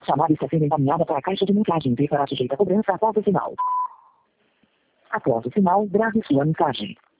Chamada está sendo encaminhada para a caixa de mensagem e será sujeita a cobrança após o sinal. Após o sinal, grave sua mensagem.